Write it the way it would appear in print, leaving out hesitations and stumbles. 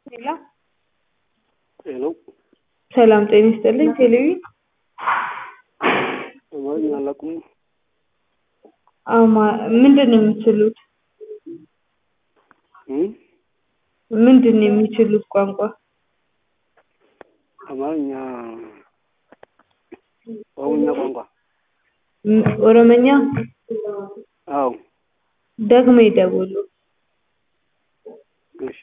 ሄሎ ሄሎ ሰላም ጤና ይስጥልኝ። ቴሌቪ አማርኛ አላውቅም። ምንድን ነው የሚችሉት? ምንድን ነው የሚችሉት ቋንቋ? አማርኛ ኦሮምኛ ቋንቋ። ኦሮምኛ? አዎ። ደግሞ ይደውሉ። እሺ።